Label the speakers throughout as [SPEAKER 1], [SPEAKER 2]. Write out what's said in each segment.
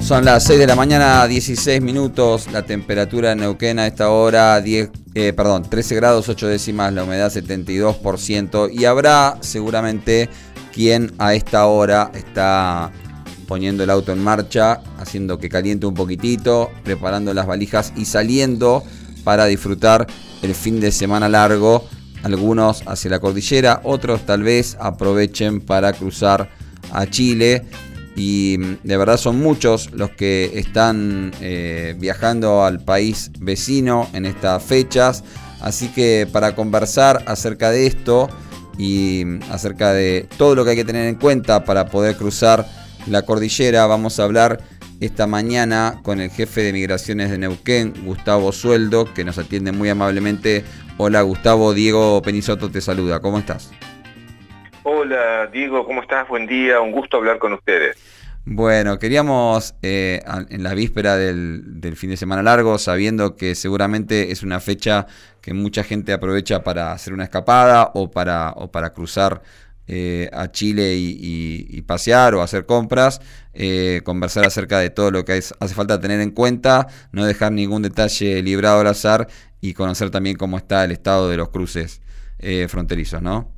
[SPEAKER 1] Son las 6 de la mañana, 16 minutos, la temperatura en Neuquén a esta hora, 13 grados 8 décimas, la humedad 72%, y habrá seguramente quien a esta hora está poniendo el auto en marcha, haciendo que caliente un poquitito, preparando las valijas y saliendo para disfrutar el fin de semana largo, algunos hacia la cordillera, otros tal vez aprovechen para cruzar a Chile. Y de verdad son muchos los que están viajando al país vecino en estas fechas. Así que para conversar acerca de esto y acerca de todo lo que hay que tener en cuenta para poder cruzar la cordillera, vamos a hablar esta mañana con el jefe de Migraciones de Neuquén, Gustavo Sueldo, que nos atiende muy amablemente. Hola Gustavo, Diego Penisoto te saluda. ¿Cómo estás?
[SPEAKER 2] Hola Diego, ¿cómo estás? Buen día, un gusto hablar con ustedes.
[SPEAKER 1] Bueno, queríamos en la víspera del fin de semana largo, sabiendo que seguramente es una fecha que mucha gente aprovecha para hacer una escapada o para cruzar a Chile y pasear o hacer compras, conversar acerca de todo lo que hace falta tener en cuenta, no dejar ningún detalle librado al azar y conocer también cómo está el estado de los cruces fronterizos, ¿no?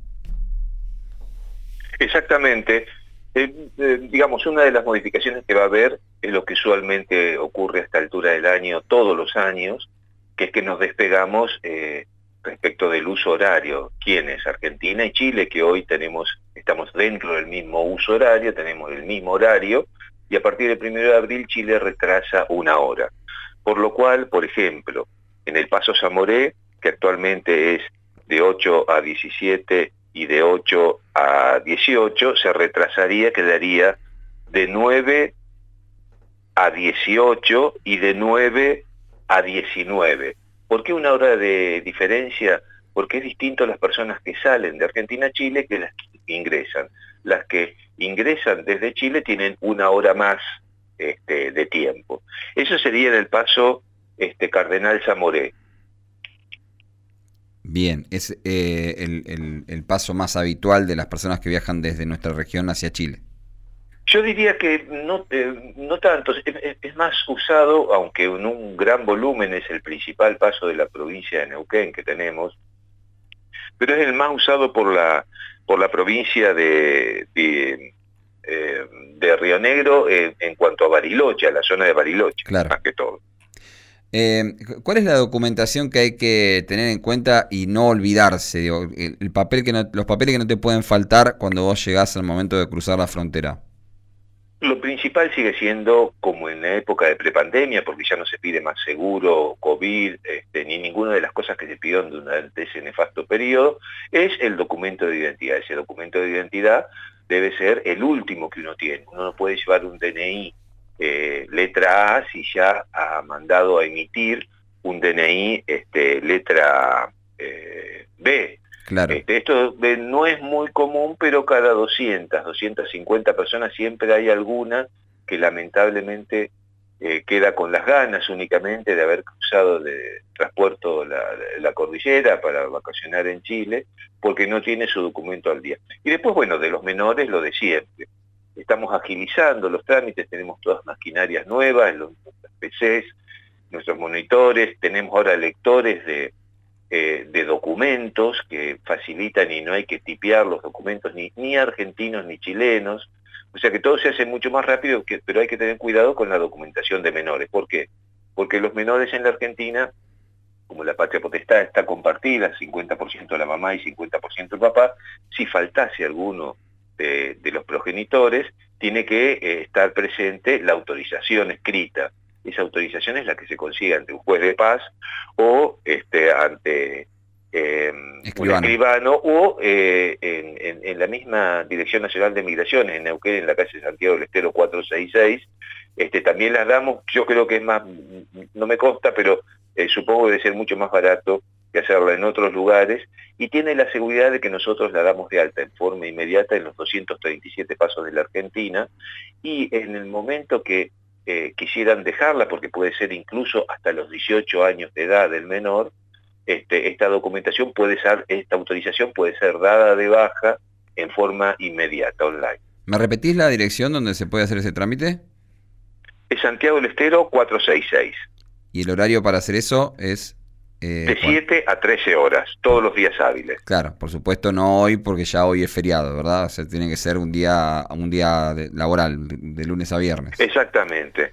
[SPEAKER 2] Exactamente. Digamos, una de las modificaciones que va a haber es lo que usualmente ocurre a esta altura del año, todos los años, que es que nos despegamos respecto del uso horario. ¿Quiénes? Argentina y Chile, que hoy estamos dentro del mismo uso horario, tenemos el mismo horario, y a partir del 1 de abril Chile retrasa una hora. Por lo cual, por ejemplo, en el Paso Zamoré, que actualmente es de 8 a 17 y de 8 a 18, se retrasaría, quedaría de 9 a 18 y de 9 a 19. ¿Por qué una hora de diferencia? Porque es distinto a las personas que salen de Argentina a Chile que las que ingresan. Las que ingresan desde Chile tienen una hora más de tiempo. Eso sería en el Paso Cardenal Zamoré.
[SPEAKER 1] Bien, es el paso más habitual de las personas que viajan desde nuestra región hacia Chile.
[SPEAKER 2] Yo diría que no tanto, es más usado, aunque en un gran volumen es el principal paso de la provincia de Neuquén que tenemos, pero es el más usado por la provincia de Río Negro en cuanto a Bariloche, a la zona de Bariloche,
[SPEAKER 1] claro,
[SPEAKER 2] más que todo.
[SPEAKER 1] ¿Cuál es la documentación que hay que tener en cuenta y no olvidarse? Digo, los papeles que no te pueden faltar cuando vos llegás al momento de cruzar la frontera.
[SPEAKER 2] Lo principal sigue siendo como en la época de prepandemia, porque ya no se pide más seguro, COVID, ni ninguna de las cosas que se pidieron durante ese nefasto periodo, es el documento de identidad. Ese documento de identidad debe ser el último que uno tiene. Uno no puede llevar un DNI letra A si ya ha mandado a emitir un DNI letra B.
[SPEAKER 1] Claro.
[SPEAKER 2] Esto no es muy común, pero cada 250 personas siempre hay alguna que lamentablemente queda con las ganas únicamente de haber cruzado de transporte la cordillera para vacacionar en Chile, porque no tiene su documento al día. Y después, bueno, de los menores, lo de siempre. Estamos agilizando los trámites, tenemos todas maquinarias nuevas, nuestros PCs, nuestros monitores, tenemos ahora lectores de documentos que facilitan y no hay que tipear los documentos ni argentinos ni chilenos, o sea que todo se hace mucho más rápido, pero hay que tener cuidado con la documentación de menores. ¿Por qué? Porque los menores en la Argentina, como la patria potestad está compartida, 50% la mamá y 50% el papá, si faltase alguno de los progenitores, tiene que estar presente la autorización escrita. Esa autorización es la que se consigue ante un juez de paz o ante un escribano o en la misma Dirección Nacional de Migraciones, en Neuquén, en la calle Santiago del Estero 466. También las damos, yo creo que es más, no me consta, pero supongo que debe ser mucho más barato que hacerla en otros lugares, y tiene la seguridad de que nosotros la damos de alta en forma inmediata en los 237 pasos de la Argentina, y en el momento que quisieran dejarla, porque puede ser incluso hasta los 18 años de edad del menor, esta autorización puede ser dada de baja en forma inmediata, online.
[SPEAKER 1] ¿Me repetís la dirección donde se puede hacer ese trámite?
[SPEAKER 2] Es Santiago del Estero 466.
[SPEAKER 1] ¿Y el horario para hacer eso es?
[SPEAKER 2] De 7 a 13 horas, todos los días hábiles.
[SPEAKER 1] Claro, por supuesto no hoy, porque ya hoy es feriado, ¿verdad? O sea, tiene que ser un día laboral, de lunes a viernes.
[SPEAKER 2] Exactamente.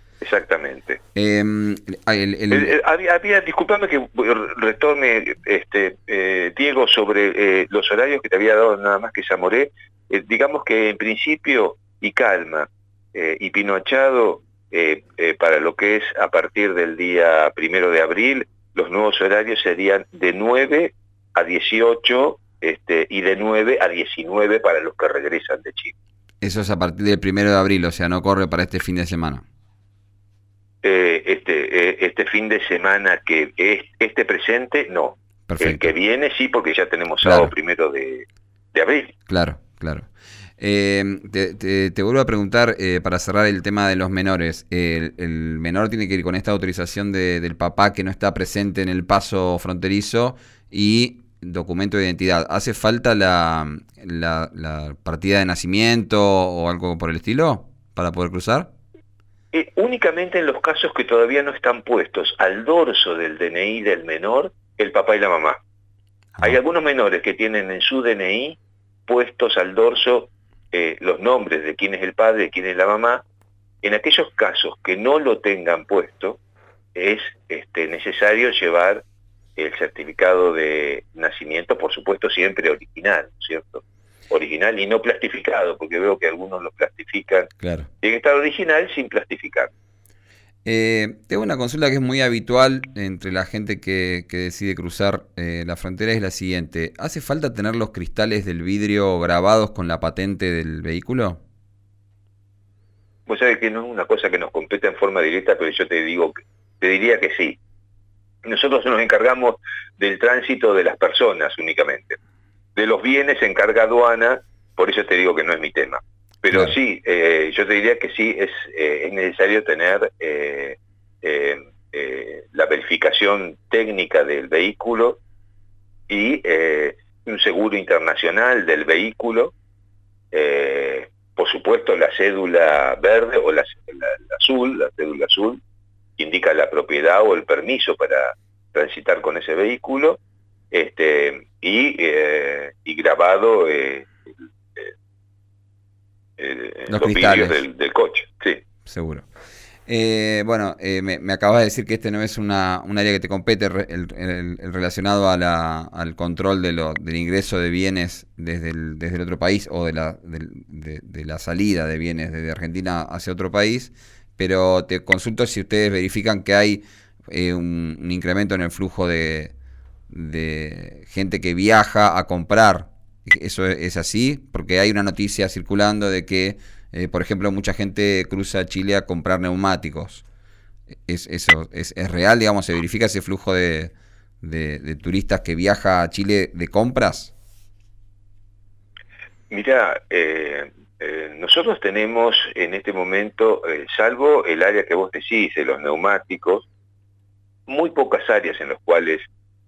[SPEAKER 2] Disculpame que retorne, Diego, sobre los horarios que te había dado nada más que Zamoré. Digamos que en principio, y Calma y Pinochado, para lo que es a partir del día 1 de abril, los nuevos horarios serían de 9 a 18 y de 9 a 19 para los que regresan de Chile.
[SPEAKER 1] Eso es a partir del 1 de abril, o sea, no corre para este fin de semana.
[SPEAKER 2] Este fin de semana que es este presente, no.
[SPEAKER 1] Perfecto.
[SPEAKER 2] El que viene sí, porque ya tenemos sábado 1 de abril.
[SPEAKER 1] Claro. Te vuelvo a preguntar, para cerrar el tema de los menores. El menor tiene que ir con esta autorización del papá que no está presente en el paso fronterizo y documento de identidad. ¿Hace falta la partida de nacimiento o algo por el estilo para poder cruzar?
[SPEAKER 2] Únicamente en los casos que todavía no están puestos al dorso del DNI del menor, el papá y la mamá. Hay algunos menores que tienen en su DNI puestos al dorso los nombres de quién es el padre y quién es la mamá. En aquellos casos que no lo tengan puesto, es necesario llevar el certificado de nacimiento, por supuesto siempre original, ¿cierto? Original y no plastificado, porque veo que algunos lo plastifican.
[SPEAKER 1] Claro.
[SPEAKER 2] Tiene que estar original sin plastificar.
[SPEAKER 1] Tengo una consulta que es muy habitual entre la gente que decide cruzar la frontera, es la siguiente. ¿Hace falta tener los cristales del vidrio grabados con la patente del vehículo?
[SPEAKER 2] Vos sabés que no es una cosa que nos compete en forma directa, pero yo te diría que sí. Nosotros nos encargamos del tránsito de las personas únicamente. De los bienes se encarga aduana, por eso te digo que no es mi tema. Pero claro, sí, yo te diría que sí es necesario tener la verificación técnica del vehículo y un seguro internacional del vehículo, por supuesto la cédula verde o la cédula azul, que indica la propiedad o el permiso para transitar con ese vehículo, y grabado los vidrios del coche, sí.
[SPEAKER 1] Seguro. Me acabas de decir que este no es un área que te compete, el relacionado al control del ingreso de bienes desde el otro país o de la salida de bienes desde Argentina hacia otro país, pero te consulto si ustedes verifican que hay un incremento en el flujo de gente que viaja a comprar. ¿Eso es así? Porque hay una noticia circulando de que, por ejemplo, mucha gente cruza Chile a comprar neumáticos. ¿Eso es real, digamos? ¿Se verifica ese flujo de turistas que viaja a Chile de compras?
[SPEAKER 2] Mirá, nosotros tenemos en este momento, salvo el área que vos decís, de los neumáticos, muy pocas áreas en las cuales,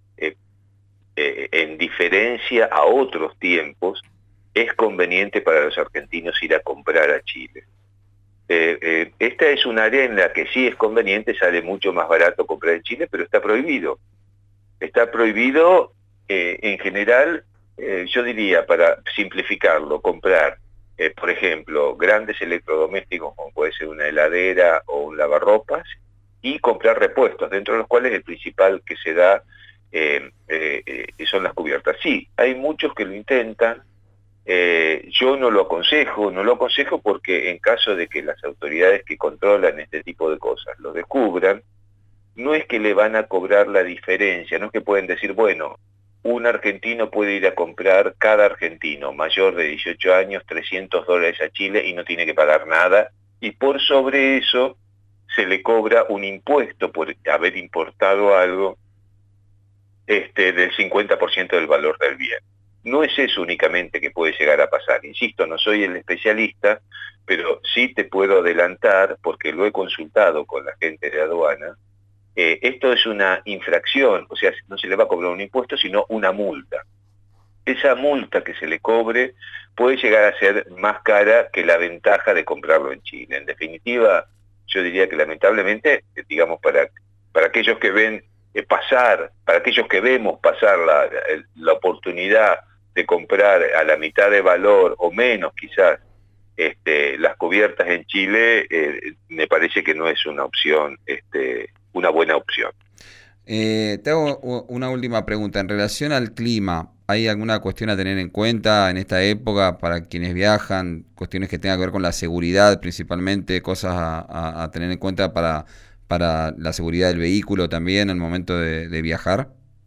[SPEAKER 2] en diferencia a otros tiempos, es conveniente para los argentinos ir a comprar a Chile. Esta es un área en la que sí es conveniente, sale mucho más barato comprar en Chile, pero está prohibido. Está prohibido en general, yo diría, para simplificarlo, comprar, por ejemplo, grandes electrodomésticos como puede ser una heladera o un lavarropas, y comprar repuestos, dentro de los cuales el principal que se da son las cubiertas. Sí, hay muchos que lo intentan. Yo no lo aconsejo porque en caso de que las autoridades que controlan este tipo de cosas lo descubran, no es que le van a cobrar la diferencia, no es que pueden decir, bueno, un argentino puede ir a comprar, cada argentino mayor de 18 años, $300 a Chile y no tiene que pagar nada, y por sobre eso se le cobra un impuesto por haber importado algo del 50% del valor del bien. No es eso únicamente que puede llegar a pasar. Insisto, no soy el especialista, pero sí te puedo adelantar, porque lo he consultado con la gente de aduana, esto es una infracción, o sea, no se le va a cobrar un impuesto, sino una multa. Esa multa que se le cobre puede llegar a ser más cara que la ventaja de comprarlo en Chile. En definitiva, yo diría que lamentablemente, digamos, para aquellos que ven para aquellos que vemos pasar la oportunidad de comprar a la mitad de valor o menos quizás las cubiertas en Chile, me parece que no es una opción, una buena opción.
[SPEAKER 1] Te hago una última pregunta. En relación al clima, ¿hay alguna cuestión a tener en cuenta en esta época para quienes viajan? Cuestiones que tengan que ver con la seguridad principalmente, cosas a tener en cuenta para la seguridad del vehículo también al momento de viajar.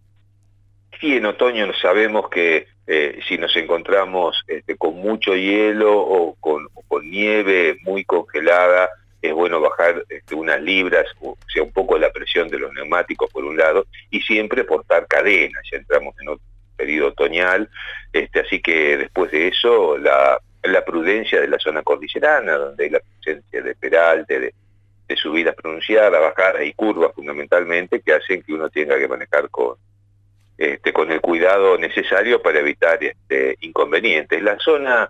[SPEAKER 2] Sí, en otoño sabemos que si nos encontramos con mucho hielo o con nieve muy congelada, es bueno bajar unas libras, o sea, un poco la presión de los neumáticos por un lado, y siempre portar cadenas. Ya entramos en un periodo otoñal, así que después de eso, la prudencia de la zona cordillerana, donde hay la presencia de peralte, de subidas pronunciadas, bajadas y curvas fundamentalmente, que hacen que uno tenga que manejar con el cuidado necesario para evitar inconvenientes. La zona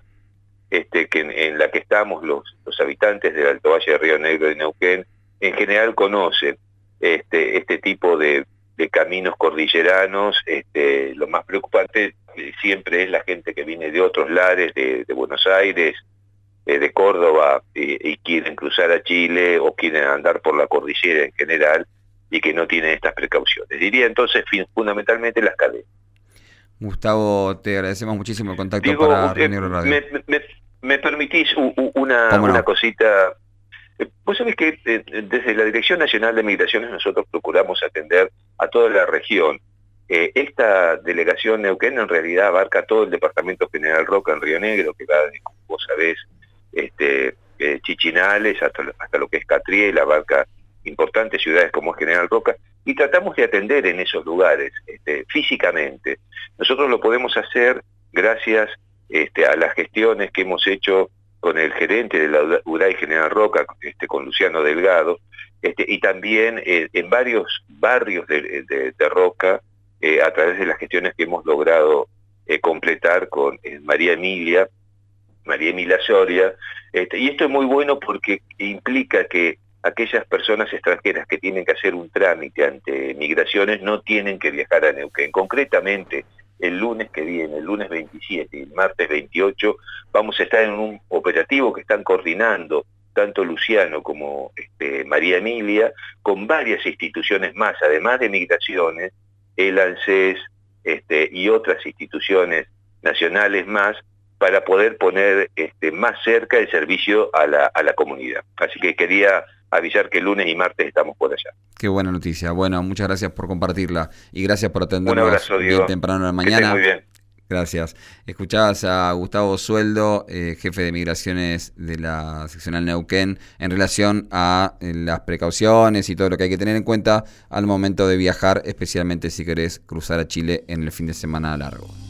[SPEAKER 2] en la que estamos, los habitantes del Alto Valle de Río Negro y Neuquén, en general conocen este tipo de caminos cordilleranos. Lo más preocupante siempre es la gente que viene de otros lares, de Buenos Aires, de Córdoba, y quieren cruzar a Chile o quieren andar por la cordillera en general, y que no tienen estas precauciones. Diría entonces fundamentalmente las cadenas.
[SPEAKER 1] Gustavo, te agradecemos muchísimo el contacto para Río Negro Radio.
[SPEAKER 2] ¿Me permitís una cosita? Vos sabés que desde la Dirección Nacional de Migraciones nosotros procuramos atender a toda la región. Esta delegación Neuquén en realidad abarca todo el departamento General Roca en Río Negro, que va, como vos sabés, Chichinales hasta lo que es Catriel, abarca importantes ciudades como es General Roca, y tratamos de atender en esos lugares físicamente. Nosotros lo podemos hacer gracias a las gestiones que hemos hecho con el gerente de la URAI General Roca, con Luciano Delgado, y también en varios barrios de Roca, a través de las gestiones que hemos logrado completar con María Emilia Soria. Y esto es muy bueno porque implica que aquellas personas extranjeras que tienen que hacer un trámite ante migraciones no tienen que viajar a Neuquén. Concretamente, el lunes que viene, el lunes 27 y el martes 28, vamos a estar en un operativo que están coordinando tanto Luciano como María Emilia, con varias instituciones más, además de migraciones, el ANSES y otras instituciones nacionales más, para poder poner más cerca el servicio a la comunidad. Así que quería avisar que el lunes y martes estamos por allá.
[SPEAKER 1] Qué buena noticia. Bueno, muchas gracias por compartirla y gracias por atendernos.
[SPEAKER 2] Un abrazo, Diego.
[SPEAKER 1] Bien temprano en la mañana.
[SPEAKER 2] Que estés muy bien.
[SPEAKER 1] Gracias. Escuchabas a Gustavo Sueldo, jefe de migraciones de la seccional Neuquén, en relación a las precauciones y todo lo que hay que tener en cuenta al momento de viajar, especialmente si querés cruzar a Chile en el fin de semana largo.